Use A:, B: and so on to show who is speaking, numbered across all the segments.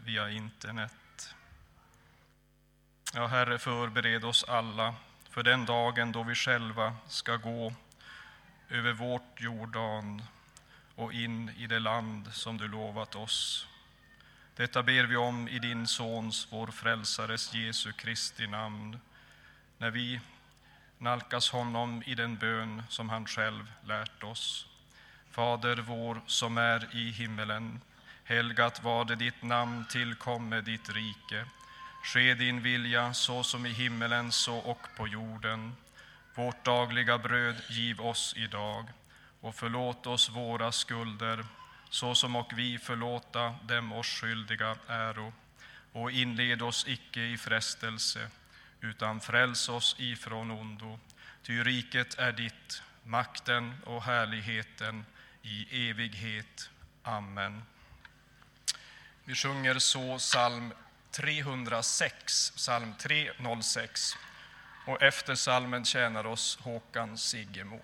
A: via internet. Ja, Herre, förbered oss alla för den dagen då vi själva ska gå över vårt Jordan och in i det land som du lovat oss. Detta ber vi om i din Sons, vår frälsares Jesu Kristi namn, när vi nalkas honom i den bön som han själv lärt oss. Fader vår som är i himmelen, helgat var det ditt namn, tillkomme ditt rike. Ske din vilja så som i himmelen så och på jorden. Vårt dagliga bröd giv oss idag och förlåt oss våra skulder så som och vi förlåta dem oss skyldiga äro. Och inled oss icke i frestelse utan fräls oss ifrån ondo. Ty riket är ditt, makten och härligheten i evighet. Amen. Vi sjunger så psalm 306, psalm 306. Och efter psalmen tjänar oss Håkan Siggemo.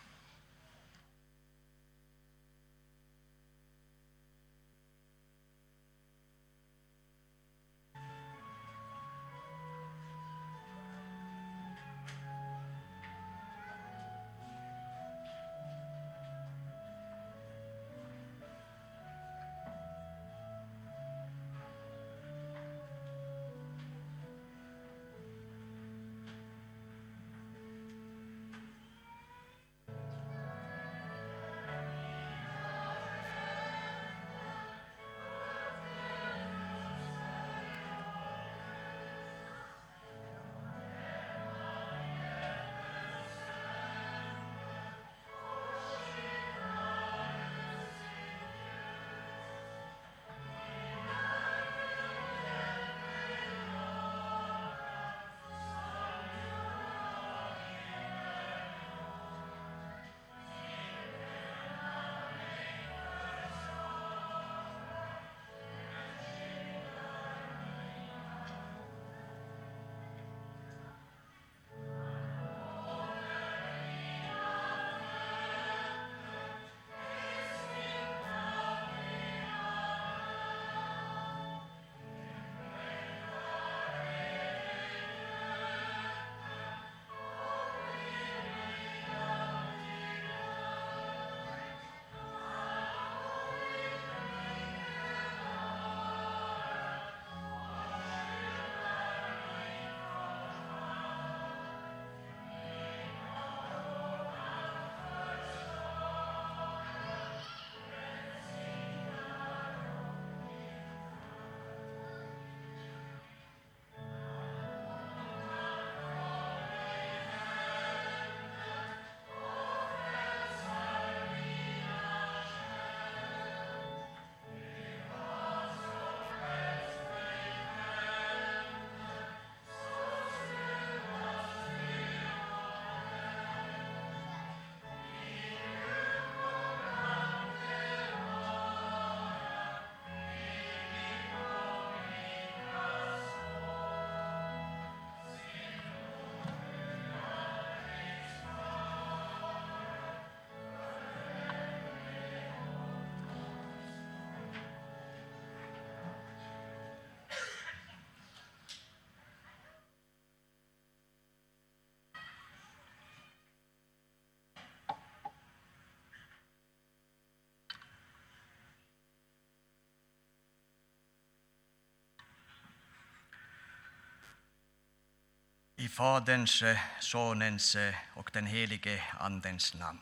B: I Faderns, Sonens och den helige Andens namn.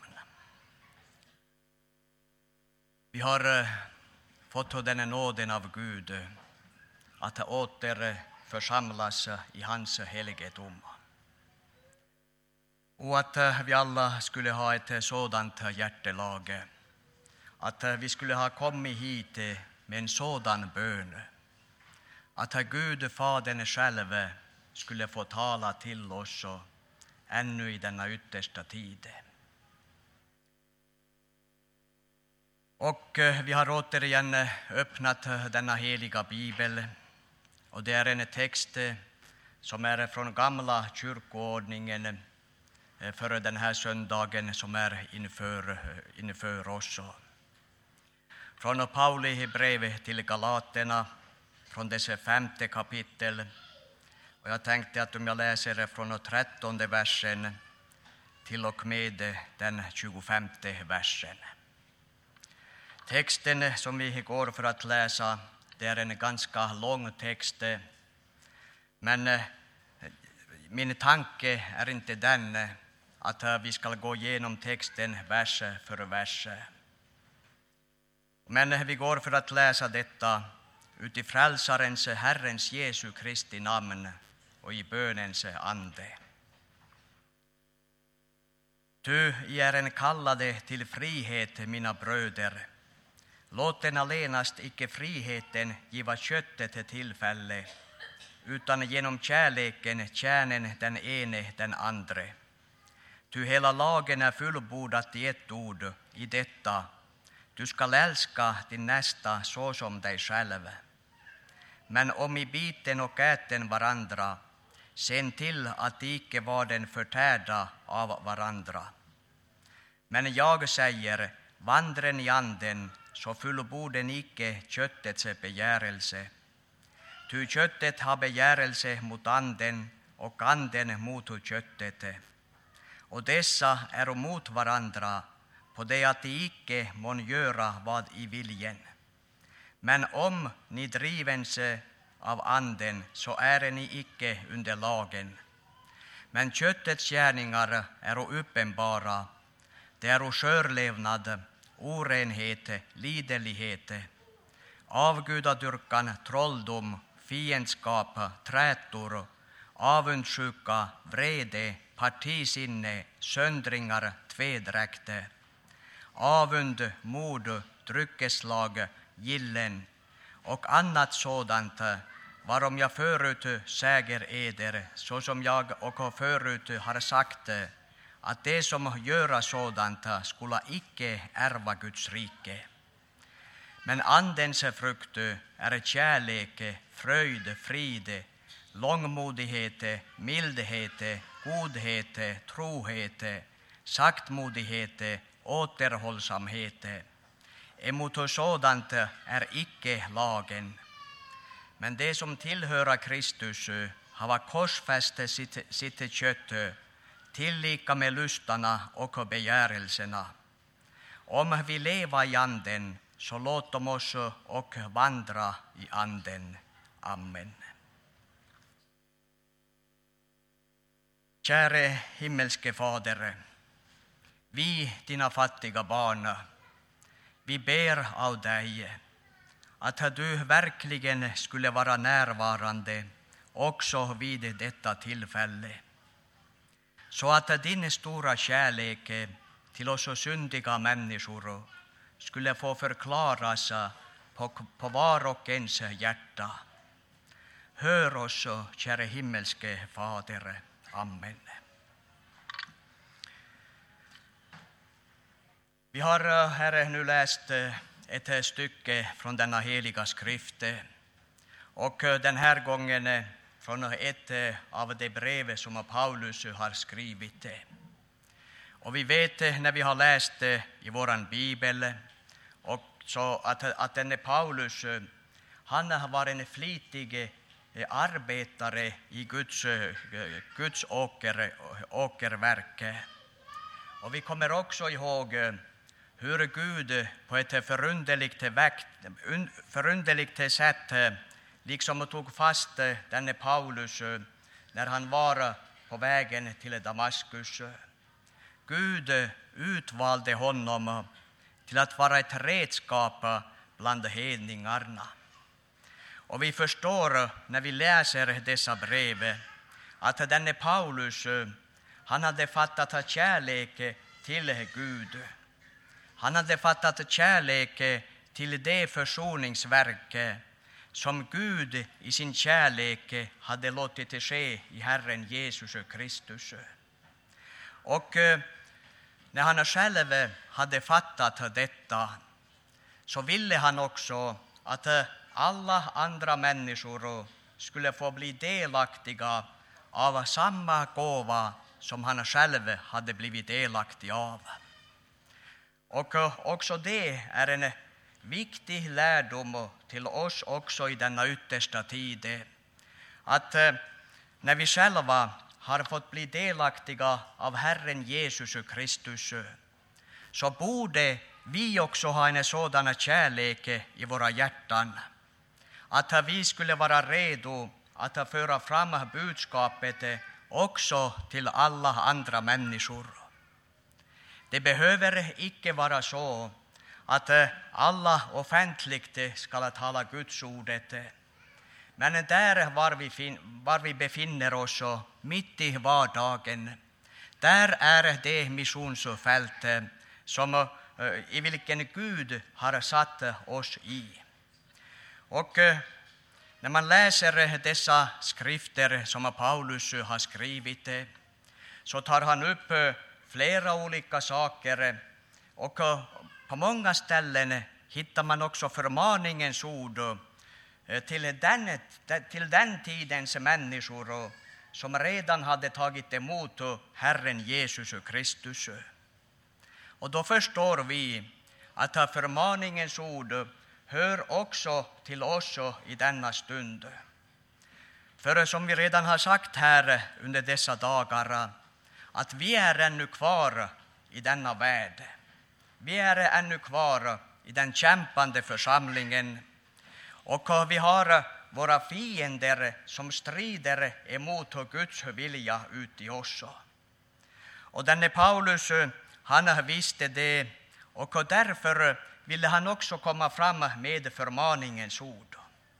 B: Vi har fått den nåden av Gud att åter församlas i hans helgedom. Och att vi alla skulle ha ett sådant hjärtelag, att vi skulle ha kommit hit med en sådan bön, att Gud, Fadern själv, skulle få tala till oss och ännu i denna yttersta tid. Och vi har återigen öppnat denna heliga bibel, och det är en text som är från gamla kyrkoordningen för den här söndagen som är inför oss. Från Pauli brev till Galaterna, från dess 5:e kapitel. Och jag tänkte att om jag läser från den 13:e versen till och med den 25:e versen. Texten som vi går för att läsa, det är en ganska lång text, men min tanke är inte den att vi ska gå igenom texten vers för vers. Men vi går för att läsa detta uti frälsarens, Herrens Jesu Kristi namn och i bönens ande. Ty I är en kallade till frihet, mina bröder. Låt den allenast icke friheten giva köttet tillfälle, utan genom kärleken tjänen den ene den andre. Ty hela lagen är fullbordat i ett ord, i detta: du skall älska din nästa så som dig själv. Men om I biten och äten varandra, sen till att icke varden förtärda av varandra. Men jag säger, vandren i anden, så fullborden icke köttets begärelse. Ty köttet har begärelse mot anden och anden mot köttet. Och dessa är mot varandra, på det att de icke mån göra vad I viljen. Men om ni drivens av anden, så är ni icke under lagen. Men köttets gärningar är uppenbara. Det är skörlevnad, orenhet, liderlighet, avgudadyrkan, trolldom, fiendskap, trätor, avundsjuka, vrede, partisinne, söndringar, tvedräkte, avund, mord, dryckeslag, gillen och annat sådant, varom jag förut säger eder, så som jag och förut har sagt, att det som göra sådant skulle icke ärva Guds rike. Men andens frukt är kärlek, fröjd, frid, långmodighet, mildhet, godhet, trohet, saktmodighet, återhållsamhet. Emot sådant är icke lagen. Men det som tillhöra Kristus hava korsfäst sitt kött, tillika med lustarna och begärelserna. Om vi leva i anden, så låt oss och vandra i anden. Amen. Käre himmelske Fader, vi dina fattiga barn, vi ber av dig att du verkligen skulle vara närvarande också vid detta tillfälle, så att din stora kärlek till oss syndiga människor skulle få förklaras på var och ens hjärta. Hör oss, käre himmelske Fader. Amen. Vi har här nu läst ett stycke från denna heliga skrift, och den här gången från ett av de brev som Paulus har skrivit. Och vi vet när vi har läst i våran bibel också att denne Paulus, han har varit en flitig arbetare i Guds åkerverk. Och vi kommer också ihåg hur Gud på ett förunderligt sätt liksom tog fast denne Paulus när han var på vägen till Damaskus. Gud utvalde honom till att vara ett redskap bland hedningarna. Och vi förstår när vi läser dessa brev att denne Paulus, han hade fattat kärlek till Gud. Han hade fattat kärlek till det försoningsverk som Gud i sin kärlek hade låtit det ske i Herren Jesus Kristus. Och när han själv hade fattat detta, så ville han också att alla andra människor skulle få bli delaktiga av samma gåva som han själv hade blivit delaktig av. Och också det är en viktig lärdom till oss också i denna yttersta tid. Att när vi själva har fått bli delaktiga av Herren Jesus Kristus, så borde vi också ha en sådan kärlek i våra hjärtan, att vi skulle vara redo att föra fram budskapet också till alla andra människor. Det behöver icke vara så att alla offentligt ska tala Guds ordet, men där var vi befinner oss mitt i vardagen, där är det missionsfält som i vilken Gud har satt oss i. Och när man läser dessa skrifter som Paulus har skrivit, så tar han upp flera olika saker, och på många ställen hittar man också förmaningens ord till den tidens människor som redan hade tagit emot Herren Jesus Kristus. Och då förstår vi att förmaningens ord hör också till oss i denna stund. För som vi redan har sagt här under dessa dagar, att vi är ännu kvar i denna värld. Vi är ännu kvar i den kämpande församlingen, och vi har våra fiender som strider emot Guds vilja ut i oss. Och denne Paulus, han visste det, och därför ville han också komma fram med förmaningens ord.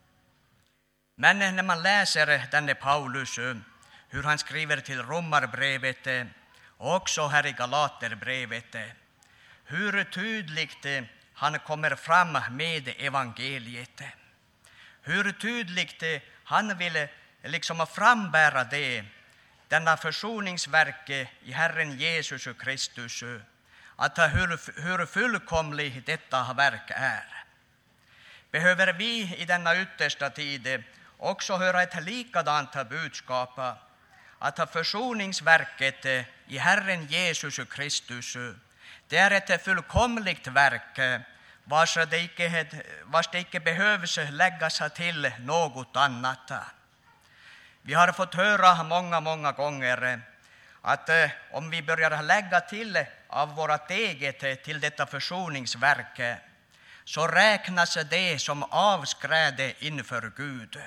B: Men när man läser denne Paulus, hur han skriver till Romarbrevet och också här i Galaterbrevet, hur tydligt han kommer fram med evangeliet, hur tydligt han vill liksom frambära denna försoningsverk i Herren Jesus Kristus, att hur fullkomligt detta verk är. Behöver vi i denna yttersta tid också höra ett likadant budskap, att försoningsverket i Herren Jesus Kristus, det är ett fullkomligt verk, vars det icke behövs läggas till något annat. Vi har fått höra många gånger att om vi börjar lägga till av vårt eget till detta försoningsverk, så räknas det som avskräde inför Gud.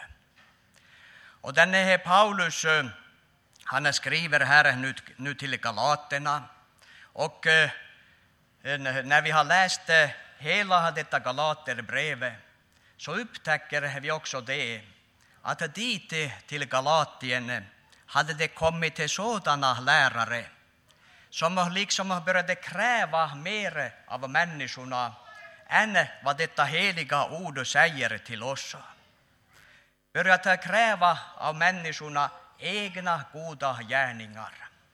B: Och denne Paulus, han skriver här nu till Galaterna, och när vi har läst hela detta Galaterbrev, så upptäcker vi också det, att dit till Galatien hade det kommit sådana lärare som liksom började kräva mer av människorna än vad detta heliga ord säger till oss. Började kräva av människorna egna goda gärningar.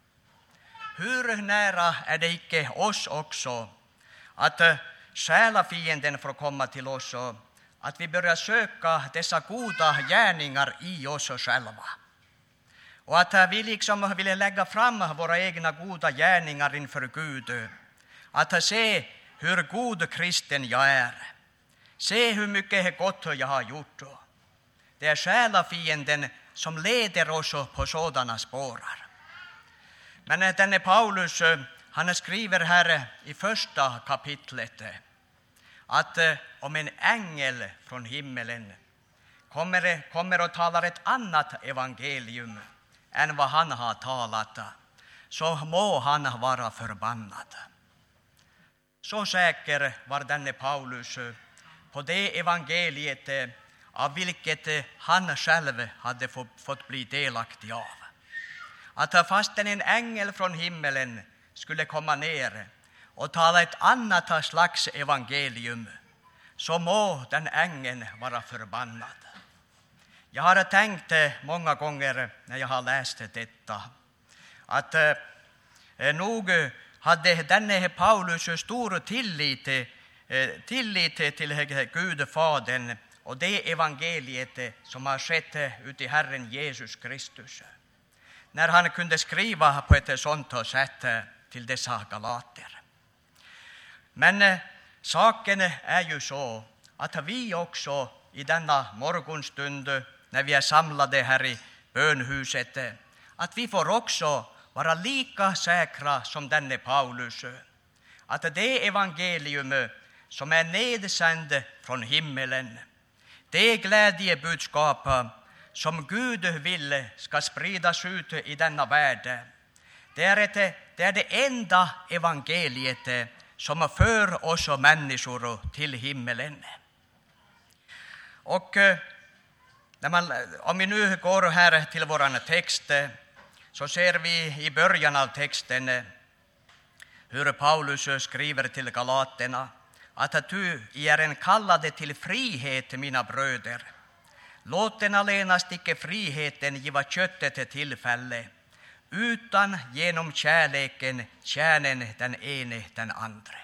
B: Hur nära är det icke oss också att själafienden får komma till oss, att vi börjar söka dessa goda gärningar i oss själva, och att vi liksom vill lägga fram våra egna goda gärningar inför Gud, att se hur god kristen jag är, se hur mycket gott jag har gjort. Det är själafienden som leder oss på sådana spårar. Men denne Paulus, han skriver här i första kapitlet att om en ängel från himmelen kommer och talar ett annat evangelium än vad han har talat, så må han vara förbannad. Så säker var denne Paulus på det evangeliet av vilket han själv hade fått bli delaktig av. Att fastän en ängel från himmelen skulle komma ner och tala ett annat slags evangelium, så må den ängeln vara förbannad. Jag har tänkt många gånger när jag har läst detta, att nog hade denne Paulus stor tillit till Gud Fadern och det evangeliet som har skett ut i Herren Jesus Kristus, när han kunde skriva på ett sånt sätt till dessa galater. Men Saken är ju så att vi också i denna morgonstund när vi är samlade här i bönhuset, att vi får också vara lika säkra som denne Paulus, att det evangelium som är nedsänd från himmelen, det glädjebudskap som Gud vill ska spridas ut i denna värld, det är det enda evangeliet som för oss människor till himmelen. Och om vi nu går här till våran text, så ser vi i början av texten hur Paulus skriver till galaterna att du är en kallade till frihet, mina bröder. Låt den allenast icke friheten giva köttet tillfälle, utan genom kärleken tjänen den ene den andre.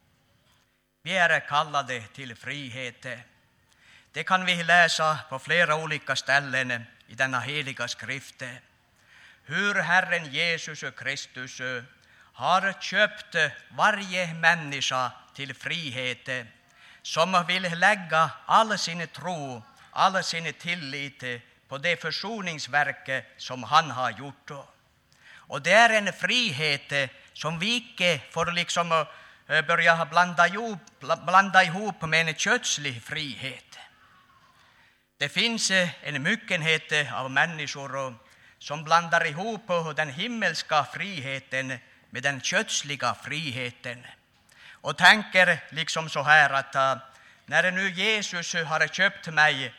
B: Vi är kallade till frihet. Det kan vi läsa på flera olika ställen i denna heliga skrift. Hur Herren Jesus Kristus har köpt varje människa till frihet, som vill lägga all sin tro, all sin tillit på det försoningsverk som han har gjort. Och det är en frihet som vi icke får börja blanda ihop med en kötslig frihet. Det finns en myckenhet av människor som blandar ihop den himmelska friheten med den kötsliga friheten och tänker liksom så här att när nu Jesus har köpt mig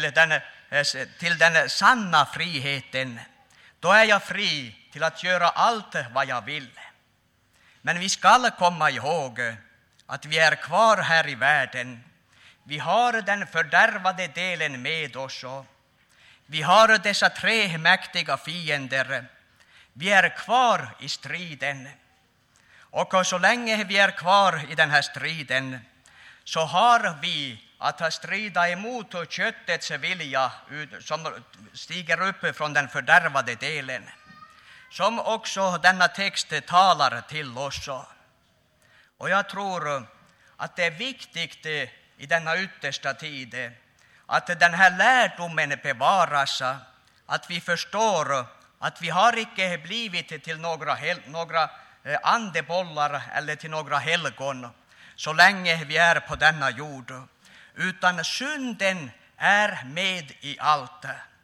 B: till den sanna friheten, då är jag fri till att göra allt vad jag vill. Men vi ska komma ihåg att vi är kvar här i världen. Vi har den fördärvade delen med oss. Vi har dessa tre mäktiga fiender. Vi är kvar i striden. Och så länge vi är kvar i den här striden, så har vi att strida emot köttets vilja som stiger upp från den fördärvade delen, som också denna text talar till oss. Och jag tror att det är viktigt i denna yttersta tid att den här lärdomen bevaras, att vi förstår att vi har icke blivit till några andebollar eller till några helgon så länge vi är på denna jord, utan synden är med i allt.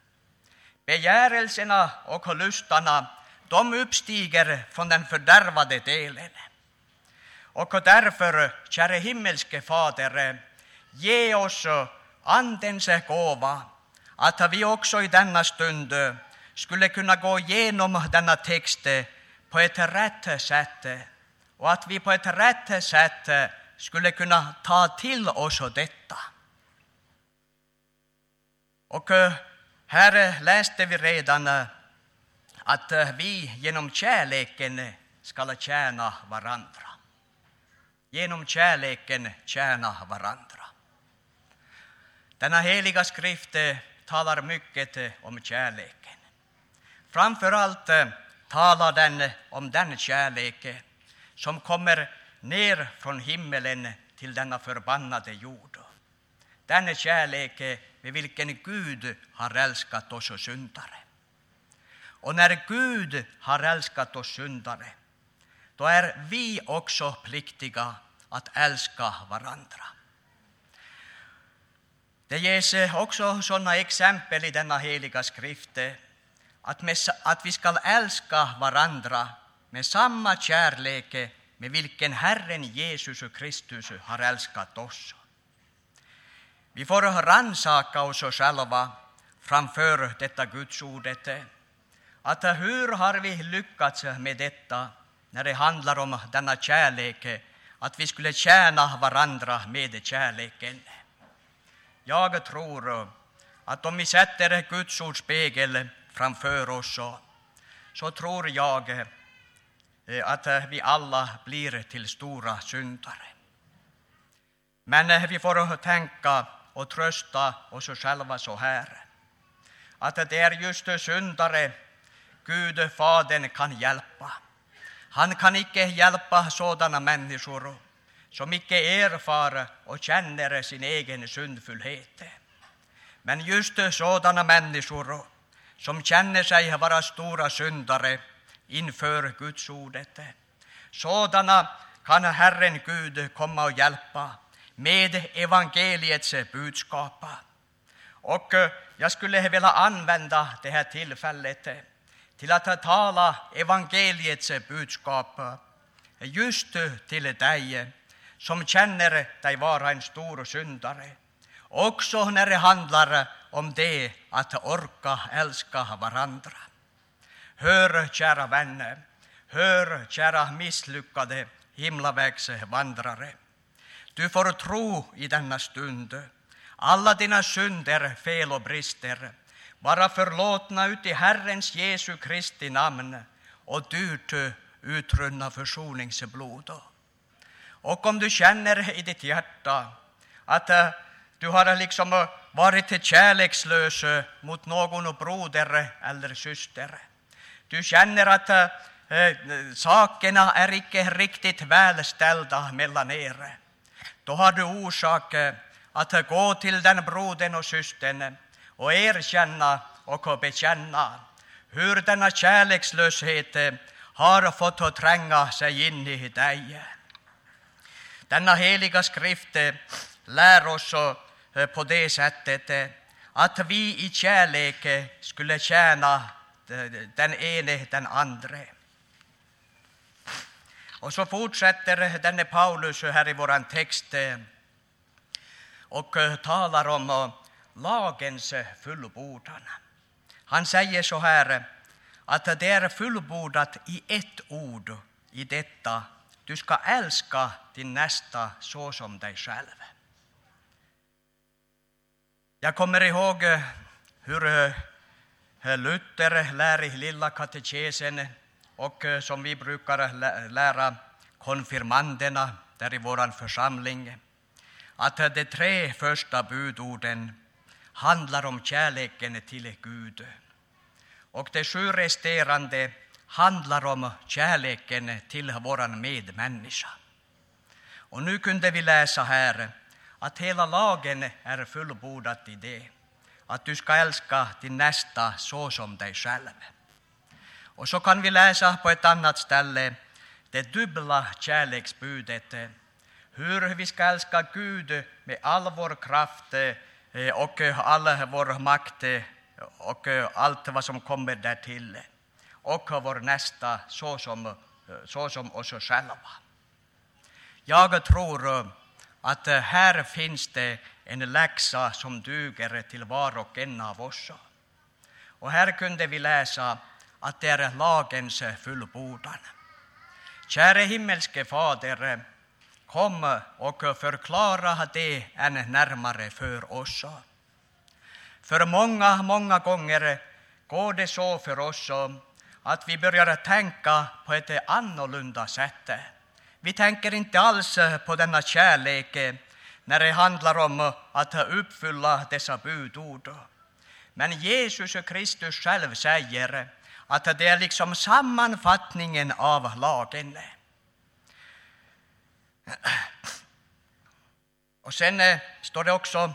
B: Begärelserna och lustarna, de uppstiger från den fördärvade delen. Och därför, käre himmelske Fader, ge oss andens gåva, att vi också i denna stund skulle kunna gå igenom denna text på ett rätt sätt, och att vi på ett rätt sätt skulle kunna ta till oss detta. Och här läste vi redan att vi genom kärleken ska tjäna varandra. Genom kärleken tjäna varandra. Denna heliga skrift talar mycket om kärleken. Framförallt talar den om den kärlek som kommer ner från himmelen till denna förbannade jord. Den kärlek med vilken Gud har älskat oss syndare. Och när Gud har älskat oss syndare, då är vi också pliktiga att älska varandra. Det ges också sådana exempel i denna heliga skrift att vi ska älska varandra med samma kärlek med vilken Herren Jesus Kristus har älskat oss. Vi får rannsaka oss själva framför detta Gudsordet, att hur har vi lyckats med detta när det handlar om denna kärlek, att vi skulle tjäna varandra med kärleken. Jag tror att om vi sätter Guds ords spegel framför oss, så tror jag att vi alla blir till stora syndare. Men vi får tänka och trösta oss själva så här, att det är just syndare Gud Fadern kan hjälpa. Han kan icke hjälpa sådana människor som icke erfar och känner sin egen syndfullhet. Men just sådana människor som känner sig vara stora syndare inför Guds ordet, sådana kan Herren Gud komma och hjälpa med evangeliets budskap. Och jag skulle vilja använda det här tillfället till att tala evangeliets budskap just till dig som känner dig vara en stor syndare. Också när det handlar om det att orka älska varandra. Hör, kära vänner, hör, kära misslyckade himlavägsvandrare. Du får tro i denna stund. Alla dina synder, fel och brister vara förlåtna ut i Herrens Jesu Kristi namn och dyrt utrunna försoningsblod. Och om du känner i ditt hjärta att du har liksom varit kärlekslös mot någon broder eller syster, du känner att sakerna är icke riktigt välställda mellan er, då har du orsak att gå till den brodern och systern och erkänna och bekänna hur denna kärlekslöshet har fått att tränga sig in i dig. Denna heliga skrift lär oss på det sättet att vi i kärlek skulle tjäna den ene den andre. Och så fortsätter denne Paulus här i våran text och talar om lagens fullbordan. Han säger så här att det är fullbordat i ett ord i detta: du ska älska din nästa så som dig själv. Jag kommer ihåg hur Luther lär i lilla katekesen och som vi brukar lära konfirmanderna där i våran församling, att de 3 första budorden handlar om kärleken till Gud och de 7 resterande handlar om kärleken till våran medmänniska. Och nu kunde vi läsa här att hela lagen är fullbordat i det, att du ska älska din nästa så som dig själv. Och så kan vi läsa på ett annat ställe det dubbla kärleksbudet, hur vi ska älska Gud med all vår kraft och all vår makt och allt vad som kommer därtill, och vår nästa så som oss själva. Jag tror att här finns det en läxa som duger till var och en av oss. Och här kunde vi läsa att det är lagens fullbordan. Käre himmelske Fader, kom och förklara det än närmare för oss. För många gånger går det så för oss att vi börjar tänka på ett annorlunda sätt. Vi tänker inte alls på denna kärlek när det handlar om att uppfylla dessa budord. Men Jesus Kristus själv säger att det är liksom sammanfattningen av lagen. Och sen står det också,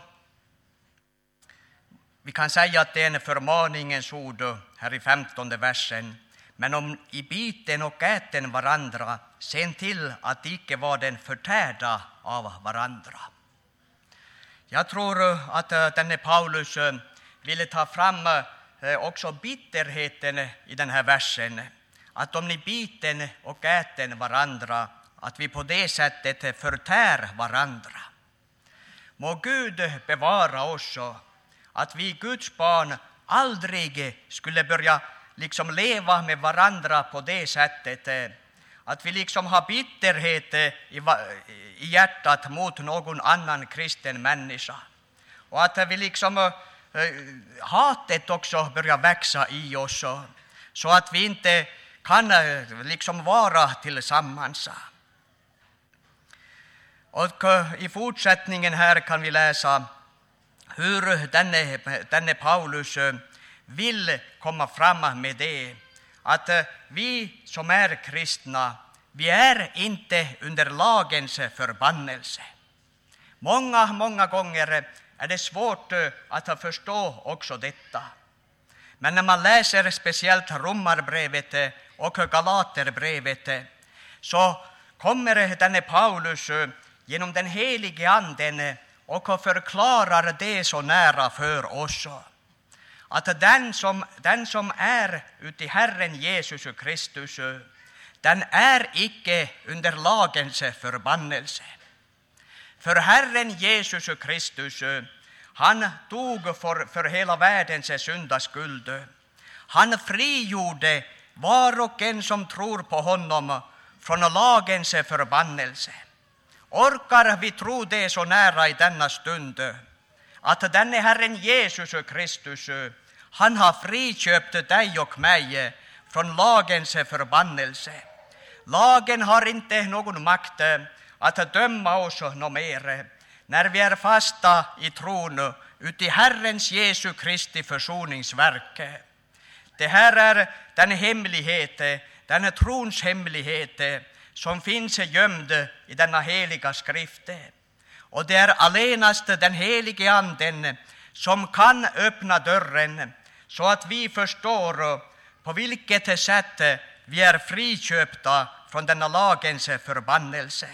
B: vi kan säga att det är en förmaningens ord här i 15:e versen. Men om i biten och äten varandra, sen till att icke var den förtärda av varandra. Jag tror att denne Paulus ville ta fram också bitterheten i den här versen. Att om ni biten och äten varandra, att vi på det sättet förtär varandra. Må Gud bevara oss att vi Guds barn aldrig skulle börja liksom leva med varandra på det sättet att vi liksom har bitterhet i hjärtat mot någon annan kristen människa. Och att vi liksom hatet också börjar växa i oss så att vi inte kan liksom vara tillsammans. Och i fortsättningen här kan vi läsa hur denne Paulus vill komma fram med det. Att vi som är kristna, vi är inte under lagens förbannelse. Många gånger är det svårt att förstå också detta. Men när man läser speciellt Romarbrevet och Galaterbrevet så kommer denne Paulus genom den helige anden och förklarar det så nära för oss. Att den som är uti Herren Jesus Kristus, den är icke under lagens förbannelse. För Herren Jesus Kristus, han tog för hela världens syndaskuld. Han frigjorde var och en som tror på honom från lagens förbannelse. Orkar vi tro det så nära i denna stund, att denne Herren Jesus Kristus, han har friköpt dig och mig från lagens förbannelse. Lagen har inte någon makt att döma oss något mer när vi är fasta i tron uti Herrens Jesu Kristi försoningsverk. Det här är den hemlighet, den trons hemlighet som finns gömd i denna heliga skrift. Och det är allenast den helige anden som kan öppna dörren så att vi förstår på vilket sätt vi är friköpta från denna lagens förbannelse.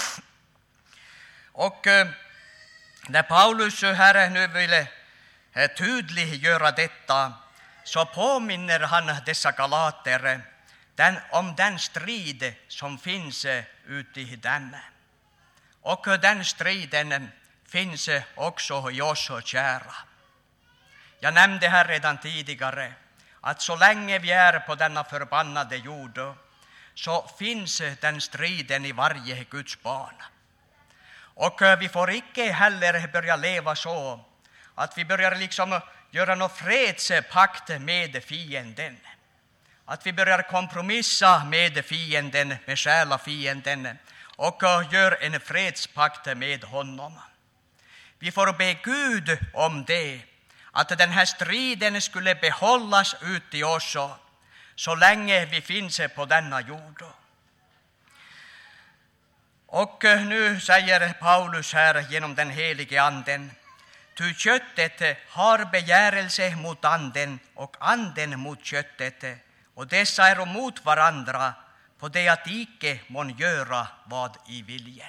B: Och när Paulus här nu vill tydliggöra detta, så påminner han dessa galater om den strid som finns ute i dem. Och den striden finns också i oss kära. Jag nämnde här redan tidigare att så länge vi är på denna förbannade jord, så finns den striden i varje Guds barn. Och vi får icke heller börja leva så att vi börjar liksom göra någon fredspakt med fienden. Att vi börjar kompromissa med fienden, med själafienden, och gör en fredspakt med honom. Vi får be Gud om det, att den här striden skulle behållas ut i oss så länge vi finns på denna jord. Och nu säger Paulus här genom den helige anden: ty köttet har begärelse mot anden och anden mot köttet, och dessa är emot varandra, på det att icke mån göra vad i viljen.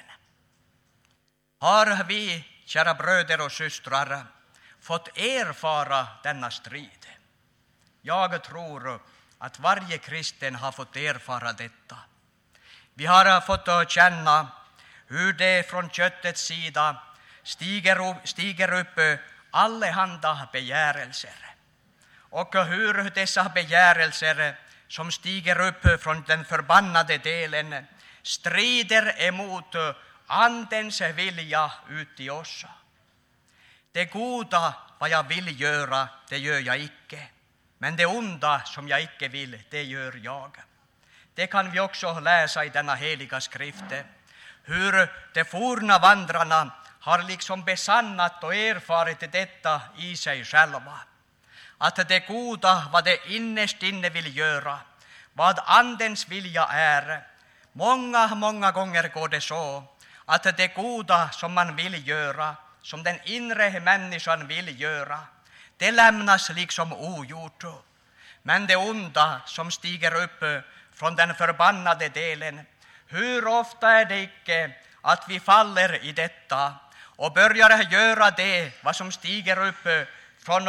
B: Har vi, kära bröder och systrar, fått erfara denna strid? Jag tror att varje kristen har fått erfara detta. Vi har fått känna hur det från köttets sida stiger upp allehanda begärelser. Och hur dessa begärelser som stiger upp från den förbannade delen strider emot andens vilja ut i oss. Det goda vad jag vill göra, det gör jag icke. Men det onda som jag icke vill, det gör jag. Det kan vi också läsa i denna heliga skrift. Hur de forna vandrarna har liksom besannat och erfarit detta i sig själva. Att det goda vad det innerst inne vill göra, vad andens vilja är. Många gånger går det så att det goda som man vill göra, som den inre människan vill göra, det lämnas liksom ogjort. Men det onda som stiger upp från den förbannade delen, hur ofta är det icke att vi faller i detta och börjar göra det vad som stiger upp från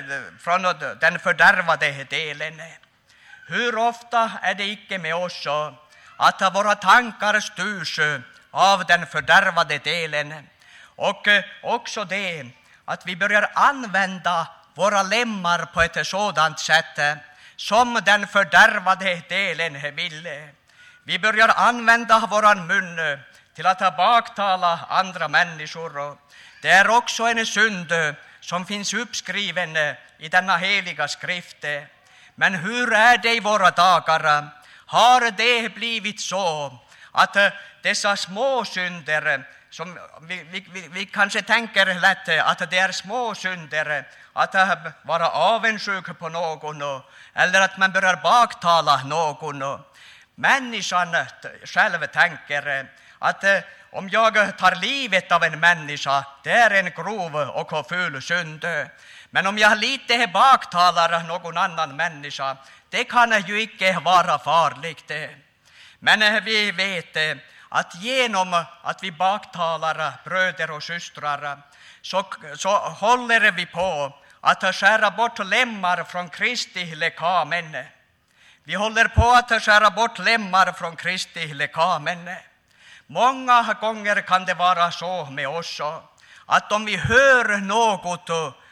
B: den fördärvade delen. Hur ofta är det icke med oss att våra tankar styrs av den fördärvade delen, och också det att vi börjar använda våra lemmar på ett sådant sätt som den fördärvade delen ville. Vi börjar använda våran mun till att baktala andra människor. Det är också en synd som finns uppskriven i denna heliga skrift. Men hur är det i våra dagar? Har det blivit så att dessa små synder, som vi kanske tänker lätt att det är små synder, att vara avundsjuk på någon eller att man börjar baktala någon, Människan själv tänker att om jag tar livet av en människa, det är en grov och ful synd. Men om jag lite baktalar någon annan människa, det kan ju inte vara farligt. Men vi vet att genom att vi baktalar bröder och systrar så håller vi på att skära bort lemmar från Kristi lekamen. Vi håller på att skära bort lemmar från Kristi lekamen. Många gånger kan det vara så med oss att om vi hör något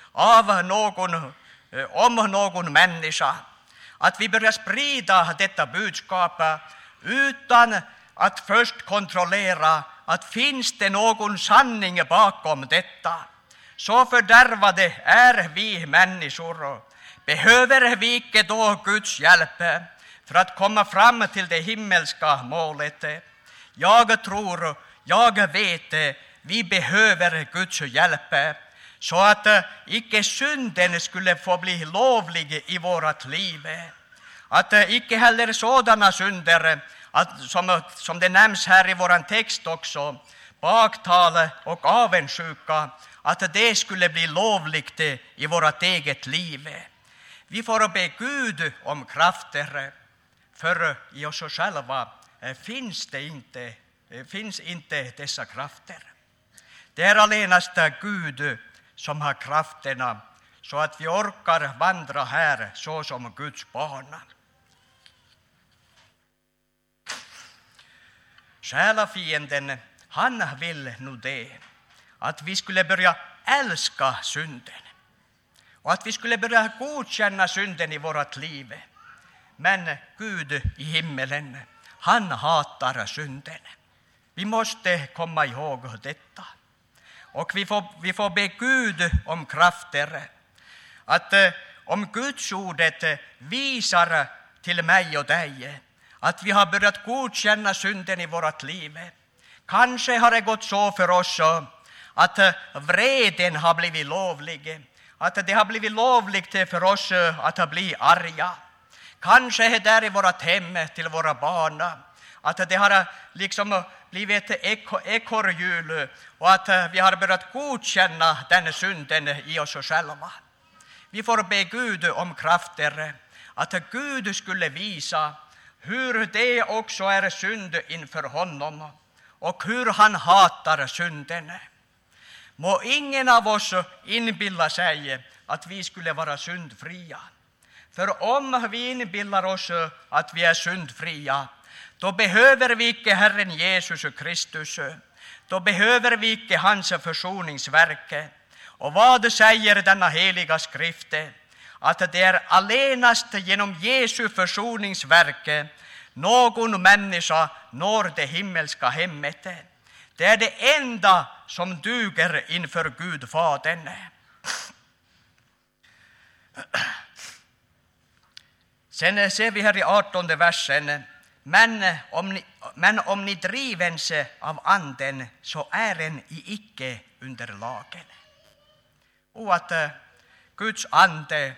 B: om någon människa, att vi börjar sprida detta budskap utan att först kontrollera att finns det någon sanning bakom detta. Så fördärvade är vi människor. Behöver vi icke då Guds hjälp för att komma fram till det himmelska målet? Jag tror, jag vet, vi behöver Guds hjälp så att icke synden skulle få bli lovlig i vårt liv. Att icke heller sådana synder som det nämns här i våran text också, baktal och avundsjuka, att det skulle bli lovligt i vårt eget liv. Vi får be Gud om krafter, för i oss själva finns inte dessa krafter. Det är allenast Gud som har krafterna så att vi orkar vandra här så som Guds barn. Själafienden, han vill nu det att vi skulle börja älska synden och att vi skulle börja godkänna synden i vårt liv. Men Gud i himmelen, han hatar synden. Vi måste komma ihåg detta. Och vi får be Gud om krafter. Att om Guds ordet visar till mig och dig att vi har börjat godkänna synden i vårt liv. Kanske har det gått så för oss att vreden har blivit lovlig. Att det har blivit lovligt för oss att bli arga. Kanske är det i vårt hem till våra barn. Att det har liksom blivit ett ekorrhjul och att vi har börjat godkänna den synden i oss själva. Vi får be Gud om krafter. Att Gud skulle visa hur det också är synd inför honom och hur han hatar synden. Må ingen av oss inbilla sig att vi skulle vara syndfria. För om vi inbillar oss att vi är syndfria, då behöver vi icke Herren Jesus Kristus. Då behöver vi icke hans försoningsverk. Och vad säger denna heliga skrift? Att det är allenast genom Jesu försoningsverk någon människa når det himmelska hemmet. Det är det enda som duger inför Gud Fadern. Sen ser vi här i 18:e versen. Men om ni drivens av anden så är en i icke under lagen. Och att Guds ande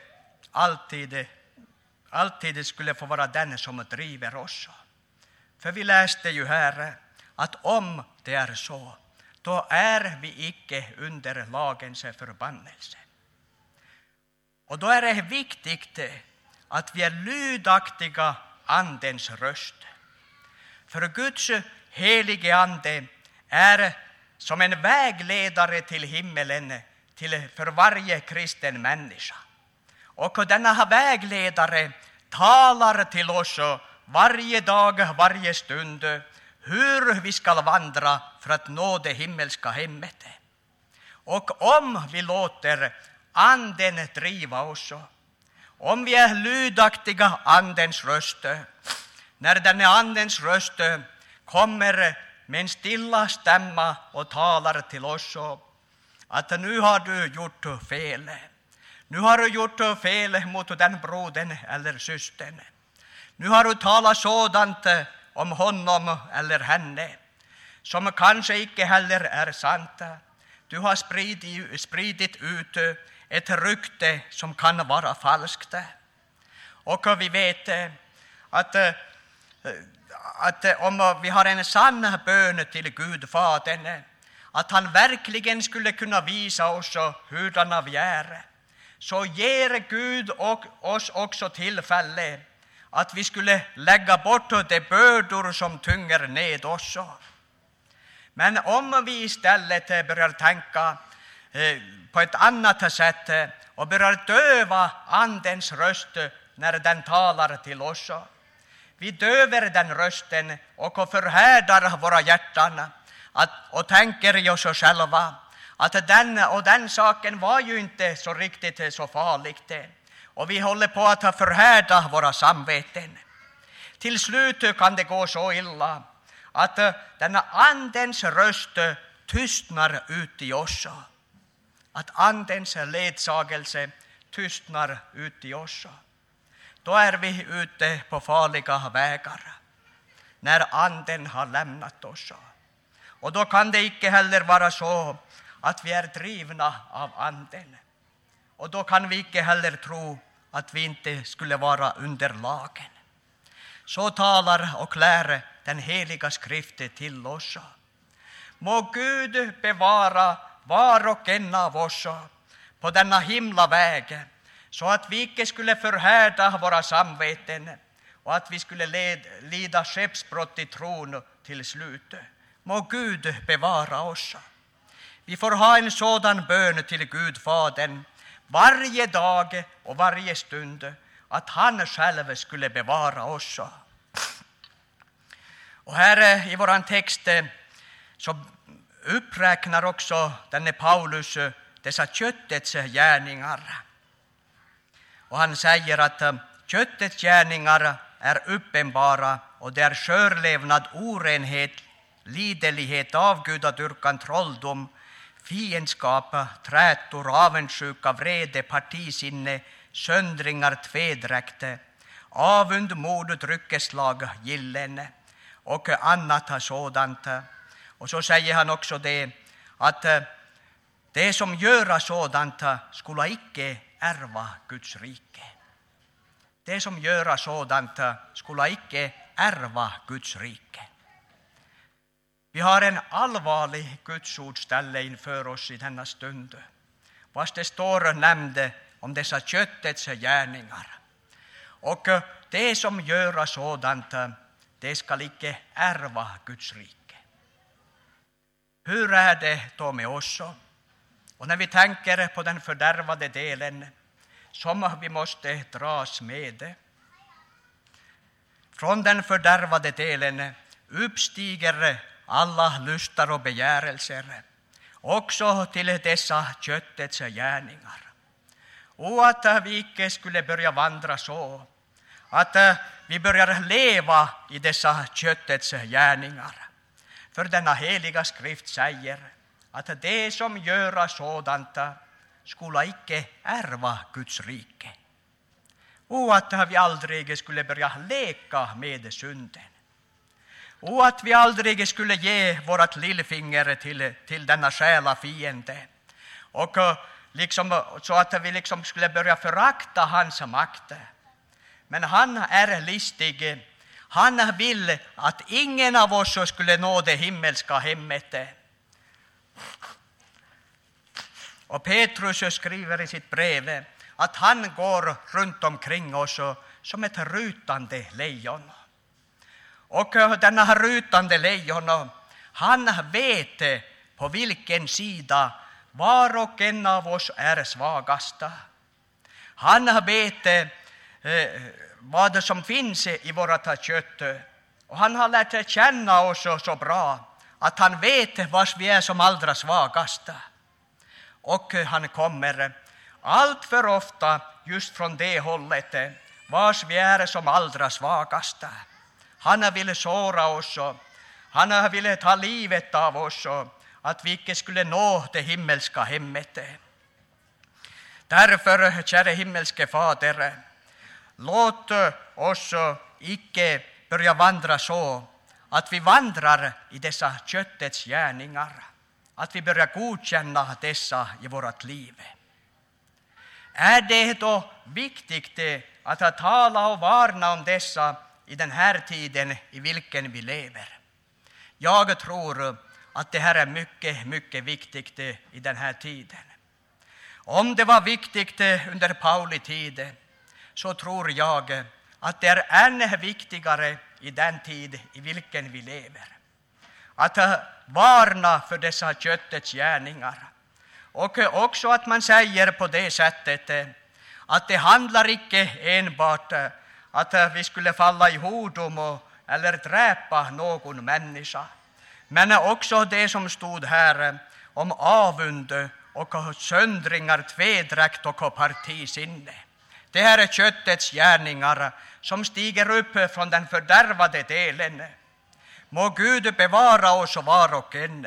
B: alltid skulle få vara den som driver oss. För vi läste ju här att om det är så, då är vi icke under lagens förbannelse. Och då är det viktigt att vi är lydaktiga andens röst. För Guds helige ande är som en vägledare till himmelen för varje kristen människa. Och denna vägledare talar till oss varje dag, varje stund hur vi ska vandra för att nå det himmelska hemmet. Och om vi låter anden driva oss, om vi är lydaktiga andens röst, när den andens röst kommer med en stilla stämma och talar till oss att nu har du gjort fel. Nu har du gjort fel mot den brodern eller systern. Nu har du talat sådant om honom eller henne som kanske icke heller är sant. Du har spridit ut ett rykte som kan vara falskt. Och vi vet att att om vi har en sann bön till Gud Fadern, att han verkligen skulle kunna visa oss hurdana vi är, så ger Gud oss också tillfälle att vi skulle lägga bort de bördor som tynger ned oss. Men om vi istället börjar tänka på ett annat sätt och börjar döva andens röst när den talar till oss, vi döver den rösten och förhärdar våra hjärtan och tänker i oss själva att den saken var ju inte så riktigt så farligt, och vi håller på att förhärda våra samveten. Till slut kan det gå så illa att denna andens röst tystnar ut i oss, att andens ledsagelse tystnar ut i oss. Då är vi ute på farliga vägar, när anden har lämnat oss. Och då kan det icke heller vara så att vi är drivna av anden. Och då kan vi icke heller tro att vi inte skulle vara under lagen. Så talar och lär den heliga skriften till oss. Må Gud bevara var och en av oss på denna himla väg, så att vi icke skulle förhärda våra samveten och att vi skulle lida skeppsbrott i tron till slut. Må Gud bevara oss. Vi får ha en sådan bön till Gud Fadern varje dag och varje stund, att han själv skulle bevara oss. Och här i våran text så uppräknar också denne Paulus dessa köttets gärningar. Och han säger att köttets gärningar är uppenbara, och det är skörlevnad, orenhet, liderlighet, avgudadyrkan, trolldom, fiendskap, trätor, avundsjuka, vrede, partisinne, söndringar, tvedräkt, avund, mord, dryckeslag, gillen och annat sådant. Och så säger han också det, att det som gör sådant skulle icke ärva Guds rike. Det som gör sådant skulle icke ärva Guds rike. Vi har en allvarlig gudsordställe inför oss i denna stund, vars det står nämnde om dessa köttets gärningar. Och det som gör sådant, det ska icke ärva Guds rike. Hur är det då med oss? Och när vi tänker på den fördärvade delen som vi måste dras med, från den fördärvade delen uppstiger alla lustar och begärelser, också till dessa köttets gärningar. Och att vi icke skulle börja vandra så, att vi börjar leva i dessa köttets gärningar. För denna heliga skrift säger att det som gör sådant skulle icke ärva Guds rike. Och att vi aldrig skulle börja leka med synden. Och att vi aldrig skulle ge vårt lillfinger till denna själa fiende. Och så att vi skulle börja förakta hans makt. Men han är listig. Han vill att ingen av oss skulle nå det himmelska hemmet. Och Petrus skriver i sitt brev att han går runt omkring oss som ett rutande lejon. Och denna rutande lejon, han vet på vilken sida var och en av oss är svagast. Han vet vad som finns i vårt kött. Och han har lärt känna oss så bra att han vet var vi är som allra svagast. Och han kommer allt för ofta just från det hållet var vi är som allra svagast. Han ville såra oss, han ville ta livet av oss, att vi icke skulle nå det himmelska hemmet. Därför, käre himmelske Fader, låt oss icke börja vandra så att vi vandrar i dessa köttets gärningar, att vi börjar godkänna dessa i vårt liv. Är det då viktigt att tala och varna om dessa i den här tiden i vilken vi lever. Jag tror att det här är mycket, mycket viktigt i den här tiden. Om det var viktigt under Pauli tid, så tror jag att det är ännu viktigare i den tid i vilken vi lever. Att varna för dessa köttets gärningar. Och också att man säger på det sättet att det handlar icke enbart att vi skulle falla i hordom eller dräpa någon människa. Men också det som stod här om avund och söndringar, tvedräkt och partisinne. Det här är köttets gärningar som stiger upp från den fördärvade delen. Må Gud bevara oss var och en.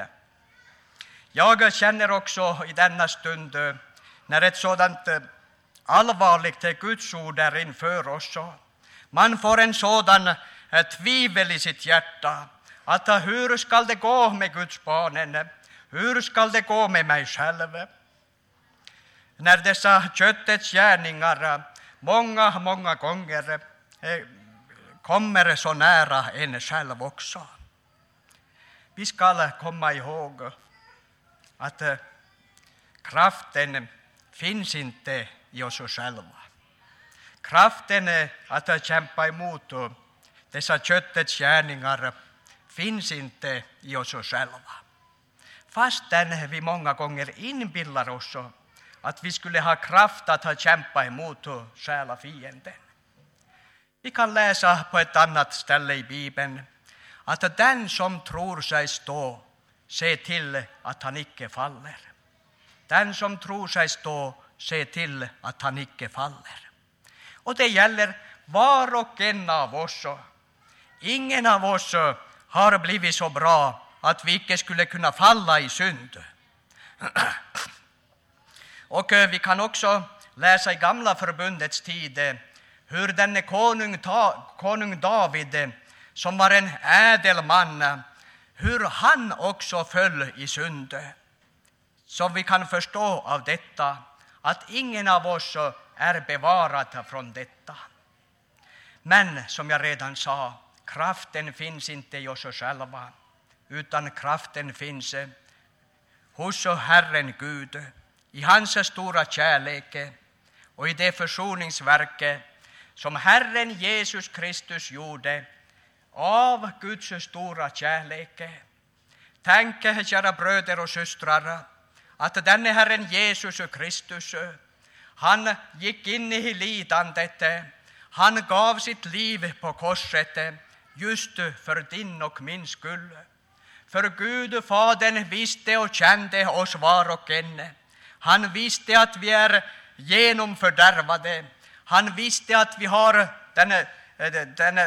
B: Jag känner också i denna stund, när ett sådant allvarligt Gudsord är inför oss, man får en sådan tvivel i sitt hjärta, att hur ska det gå med Guds barnen? Hur ska det gå med mig själv? När dessa köttets gärningar många gånger kommer så nära en själv också. Vi ska komma ihåg att kraften finns inte i oss själva. Kraften att kämpa emot dessa köttets gärningar finns inte i oss själva. Fastän vi många gånger inbillar oss att vi skulle ha kraft att kämpa emot själa fienden. Vi kan läsa på ett annat ställe i Bibeln att den som tror sig stå, se till att han icke faller. Den som tror sig stå, se till att han icke faller. Och det gäller var och en av oss. Ingen av oss har blivit så bra att vi icke skulle kunna falla i synd. Och vi kan också läsa i Gamla förbundets tid hur denne konung David, som var en ädel man, hur han också föll i synd. Så vi kan förstå av detta att ingen av oss är bevarad från detta. Men som jag redan sa, kraften finns inte i oss själva, utan kraften finns hos Herren Gud, i hans stora kärlek och i det försoningsverk som Herren Jesus Kristus gjorde av Guds stora kärlek. Tänk, kära bröder och systrar, att denne Herren Jesus Kristus, han gick in i lidandet, han gav sitt liv på korset just för din och min skull. För Gud Fadern visste och kände oss var och en. Han visste att vi är genomfördärvade. Han visste att vi har den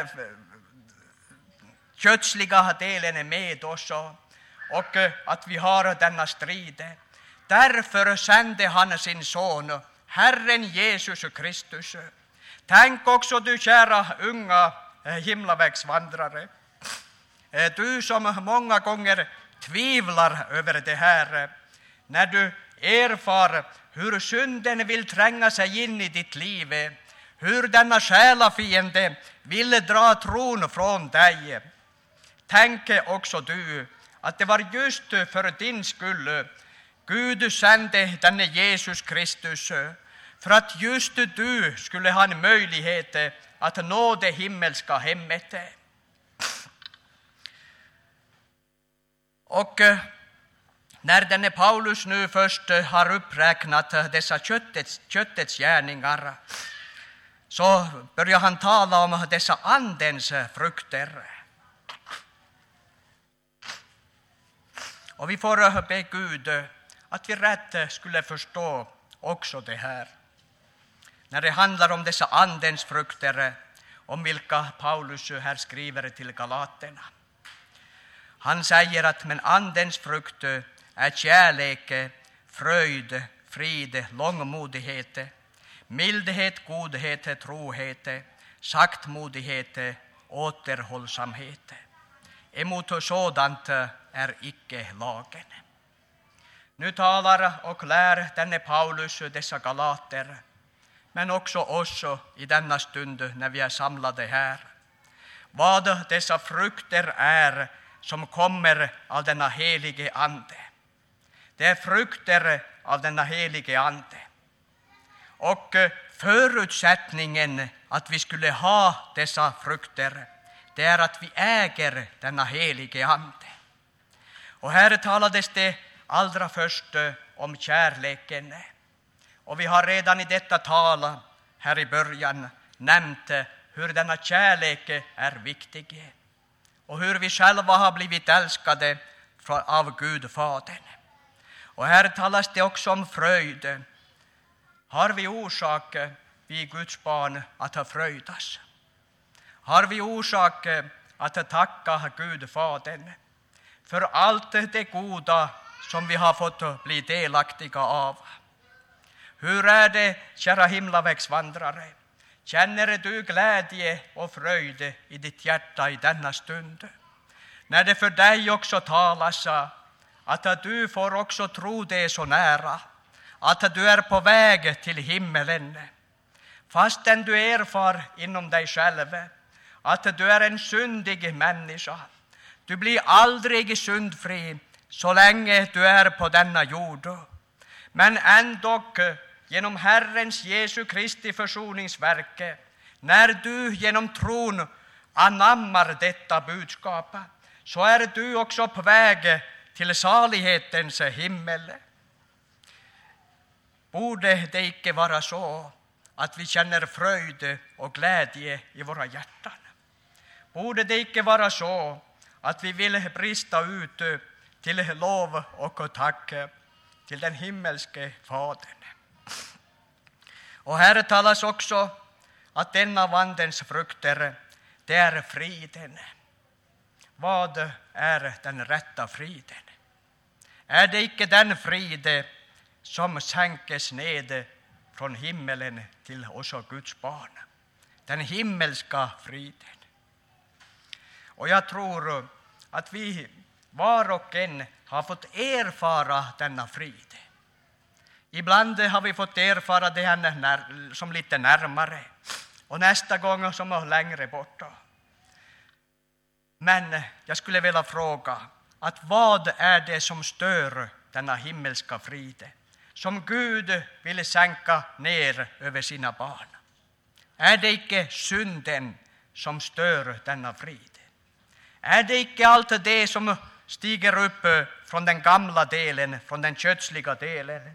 B: kötsliga delen med oss och att vi har denna strid. Därför sände han sin son, Herren Jesus Kristus. Tänk också, du kära unga himlavägsvandrare, du som många gånger tvivlar över det här, när du erfar hur synden vill tränga sig in i ditt liv, hur denna själafiende vill dra tron från dig. Tänk också du att det var just för din skull Gud sände denne Jesus Kristus, för att just du skulle ha en möjlighet att nå det himmelska hemmet. Och när denne Paulus nu först har uppräknat dessa köttets gärningar, så börjar han tala om dessa andens frukter. Och vi får be Gud att vi rätt skulle förstå också det här. När det handlar om dessa andens frukter, om vilka Paulus här skriver till galaterna. Han säger att men andens frukt är kärlek, fröjd, frid, långmodighet, mildhet, godhet, trohet, saktmodighet, återhållsamhet. Emot sådant är icke lagen. Nu talar och lär denne Paulus dessa galater, men också oss i denna stund när vi är samlade här, vad dessa frukter är som kommer av denna helige ande. Det är frukter av denna helige ande. Och förutsättningen att vi skulle ha dessa frukter, det är att vi äger denna helige ande. Och här talades det allra först om kärleken. Och vi har redan i detta tal här i början nämnt hur denna kärlek är viktig. Och hur vi själva har blivit älskade av Gud Fadern. Och här talas det också om fröjd. Har vi orsak, vi Guds barn, att ha fröjdas? Har vi orsak att tacka Gud Fadern för allt det goda som vi har fått bli delaktiga av? Hur är det, kära himlavägsvandrare? Känner du glädje och fröjd i ditt hjärta i denna stund? När det för dig också talas att du får också tro det så nära, att du är på väg till himmelen, fastän du erfar inom dig själv att du är en syndig människa. Du blir aldrig syndfri så länge du är på denna jord. Men ändock genom Herrens Jesu Kristi försoningsverke, när du genom tron anammar detta budskap, så är du också på väg till salighetens himmel. Borde det icke vara så att vi känner fröjd och glädje i våra hjärtan? Borde det icke vara så att vi vill brista ut till lov och tack till den himmelske Fadern? Och här talas också att denna vandens frukter, det är friden. Vad är den rätta friden? Är det icke den frid som sänkes ned från himmelen till oss och Guds barn? Den himmelska friden. Och jag tror att vi var och en har fått erfara denna frid. Ibland har vi fått erfara det som lite närmare, och nästa gång som längre borta. Men jag skulle vilja fråga, att vad är det som stör denna himmelska frid, som Gud vill sänka ner över sina barn? Är det icke synden som stör denna frid? Är det icke allt det som stiger upp från den gamla delen, från den kötsliga delen,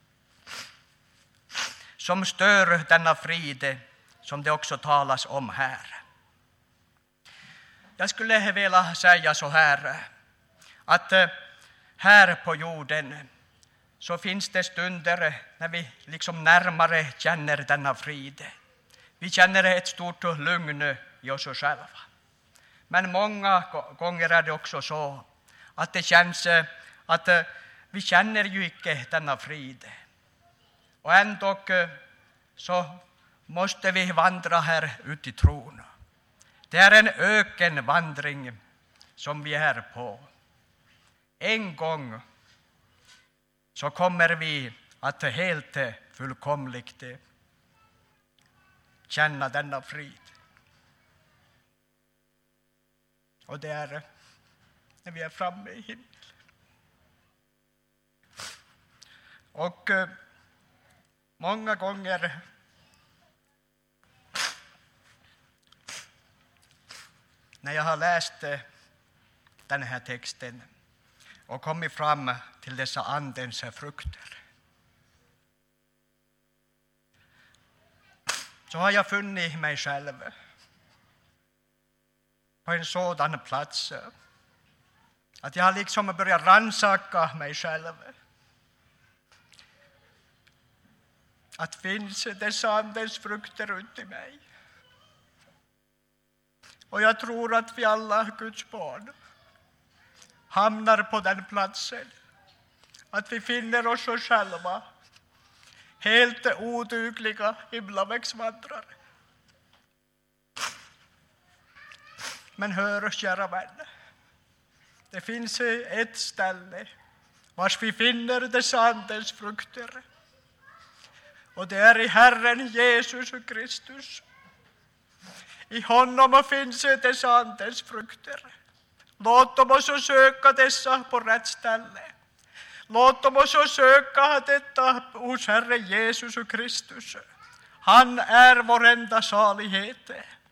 B: som stör denna frid som det också talas om här? Jag skulle vilja säga så här, att här på jorden så finns det stunder när vi liksom närmare känner denna frid. Vi känner ett stort lugn i oss själva. Men många gånger är det också så att det känns att vi känner ju icke denna frid. Och ändå så måste vi vandra här ut i tron. Det är en ökenvandring som vi är på. En gång så kommer vi att helt fullkomligt känna denna frid. Och det är när vi är framme i himlen. Och många gånger när jag har läst den här texten och kommit fram till dessa andens frukter, så har jag funnit mig själv på en sådan plats att jag har liksom börjat rannsaka mig själv. Att finns dessa andens frukter runt i mig? Och jag tror att vi alla Guds barn hamnar på den platsen. Att vi finner oss själva helt odugliga himlavägsvandrare. Men hör, kära vänner, det finns ett ställe vars vi finner dessa andens frukter. Och det är i Herren Jesus Kristus. I honom finns dessa andens frukter. Låt dem också söka dessa på rätt ställe. Låt dem också söka detta hos Herre Jesus Kristus. Han är vår enda salighet.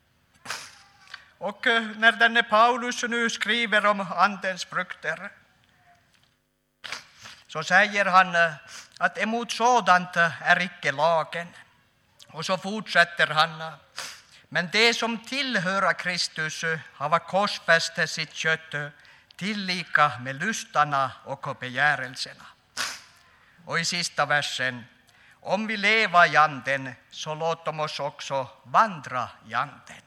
B: Och när denne Paulus nu skriver om andens frukter, så säger han att emot sådant är icke lagen. Och så fortsätter han: men det som tillhör Kristus har korsfäst sitt kött tillika med lustarna och begärelserna. Och i sista versen: om vi lever i anden, så låt oss också vandra i anden.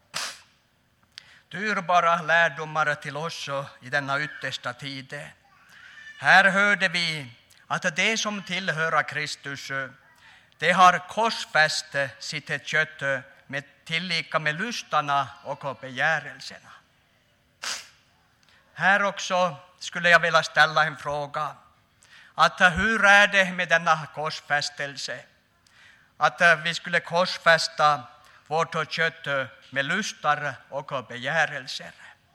B: Dyrbara lärdomar till oss i denna yttersta tid. Här hörde vi att det som tillhör Kristus, det har korsfäst sitt kött med tillika med lustarna och begärelserna. Här också skulle jag vilja ställa en fråga. Att hur är det med denna korsfästelse? Att vi skulle korsfästa vårt kött med lustar och begärelser.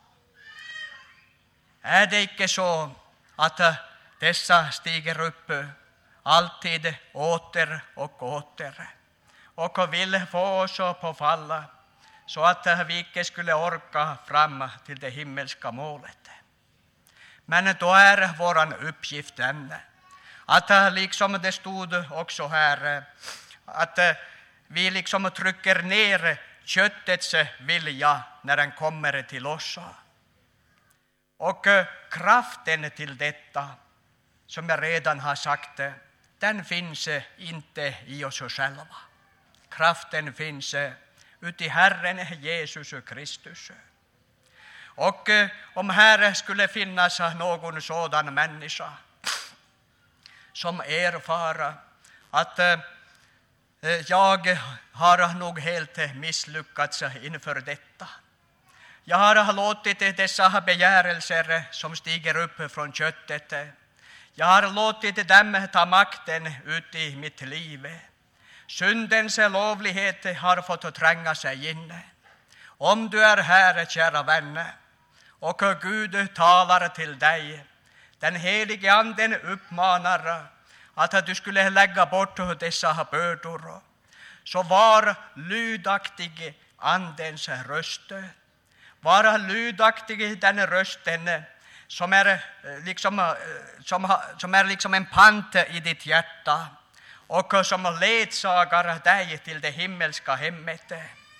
B: Är det icke så att dessa stiger upp alltid åter och åter och vill få oss på falla, så att vi icke skulle orka fram till det himmelska målet? Men då är våran uppgift den att, liksom det stod också här, att vi liksom trycker ner köttets vilja när den kommer till oss. Och kraften till detta, som jag redan har sagt, den finns inte i oss själva. Kraften finns uti Herren Jesus Kristus. Och om här skulle finnas någon sådan människa som erfara att jag har nog helt misslyckats inför detta. Jag har låtit dessa begärelser som stiger upp från köttet, jag har låtit dem ta makten ut i mitt liv. Syndens lovlighet har fått tränga sig in. Om du är här, kära vän, och Gud talar till dig, den helige anden uppmanar att du skulle lägga bort dessa bördor, så var lydaktig andens röst. Var lydaktig den rösten som är liksom en pant i ditt hjärta och som ledsagar dig till det himmelska hemmet.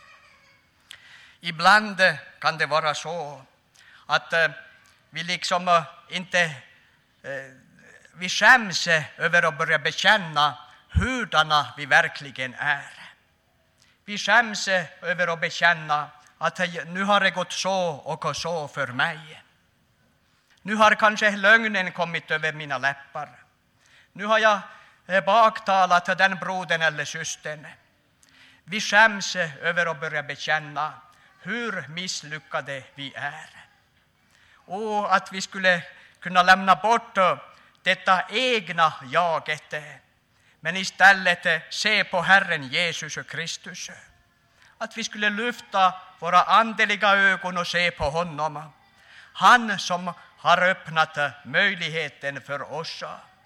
B: Ibland kan det vara så att vi liksom inte vi skäms över att börja bekänna hurdana vi verkligen är. Vi skäms över att bekänna att nu har det gått så och så för mig. Nu har kanske lögnen kommit över mina läppar. Nu har jag baktalat den brodern eller systern. Vi skäms över att börja bekänna hur misslyckade vi är. Och att vi skulle kunna lämna bort detta egna jaget, men istället se på Herren Jesus Kristus. Att vi skulle lyfta våra andliga ögon och se på honom. Han som har öppnat möjligheten för oss.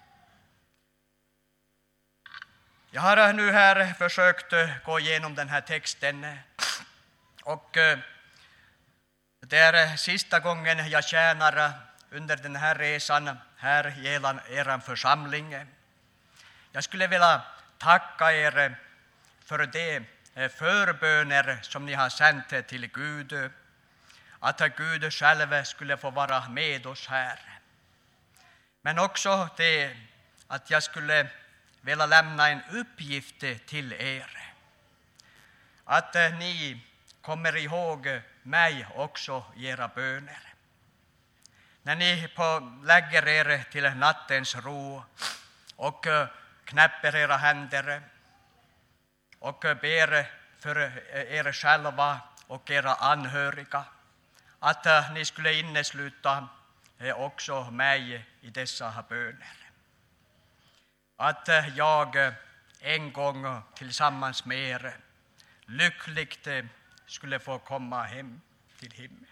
B: Jag har nu här försökt gå igenom den här texten, och det är sista gången jag tjänar under den här resan här i er församling. Jag skulle vilja tacka er för de förböner som ni har sänt till Gud, att Gud själv skulle få vara med oss här. Men också det att jag skulle vilja lämna en uppgift till er, att ni kommer ihåg mig också i era böner. När ni lägger er till nattens ro och knäpper era händer och ber för er själva och era anhöriga, att ni skulle innesluta också mig i dessa böner. Att jag en gång tillsammans med er lyckligt skulle få komma hem till himmel.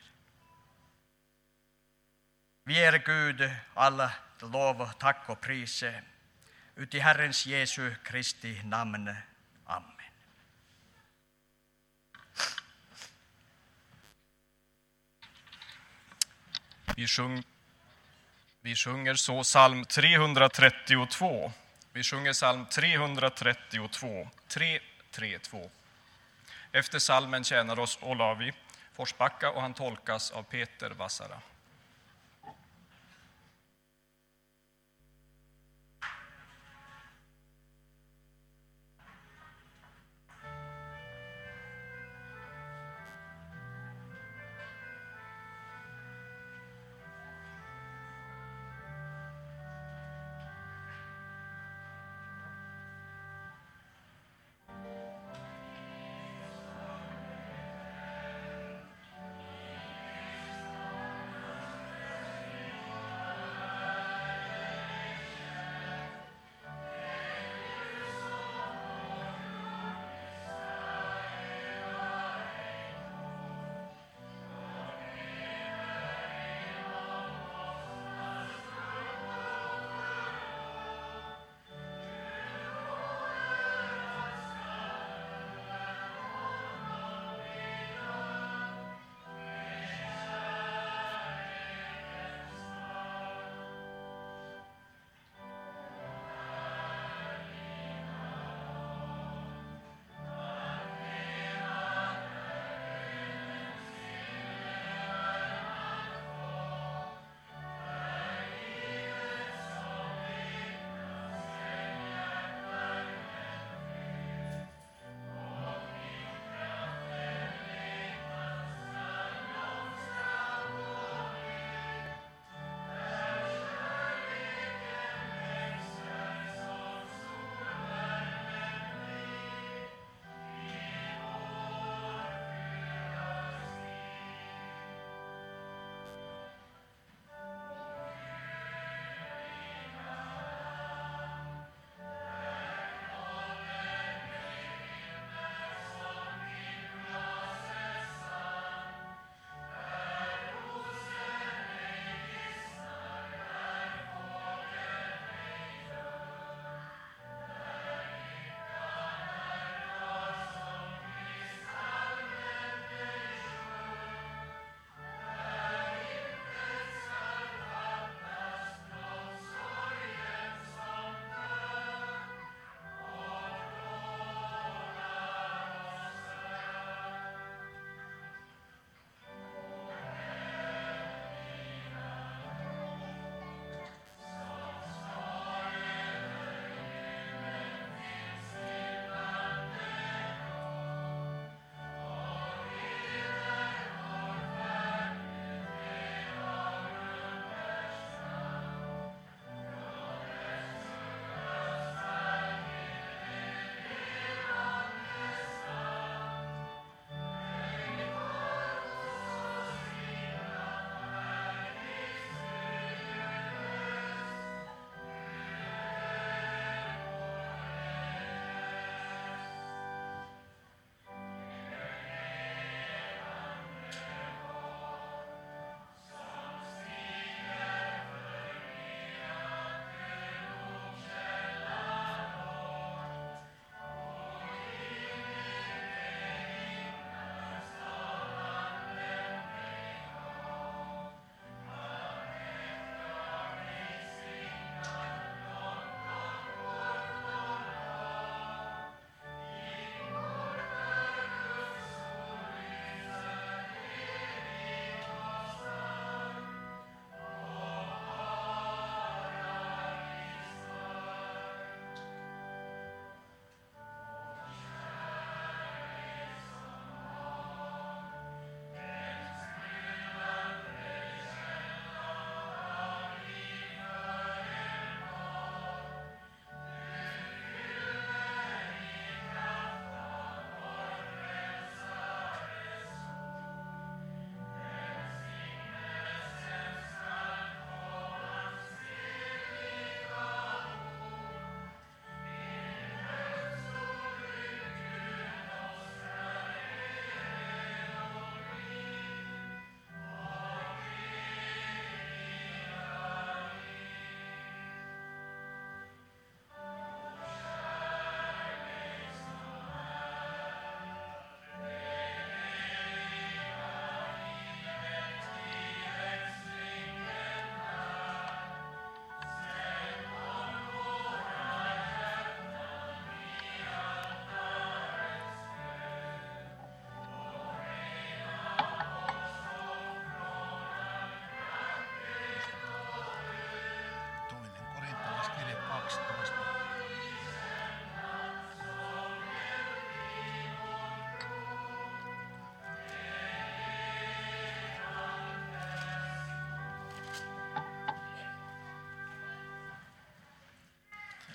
B: Vi ger Gud alla lov och tack och pris ut i Herrens Jesu Kristi namn. Amen.
A: Vi sjunger så psalm 332. Vi sjunger psalm 332, 332. Efter psalmen tjänar oss Olavi Forsbacka och han tolkas av Peter Vassara.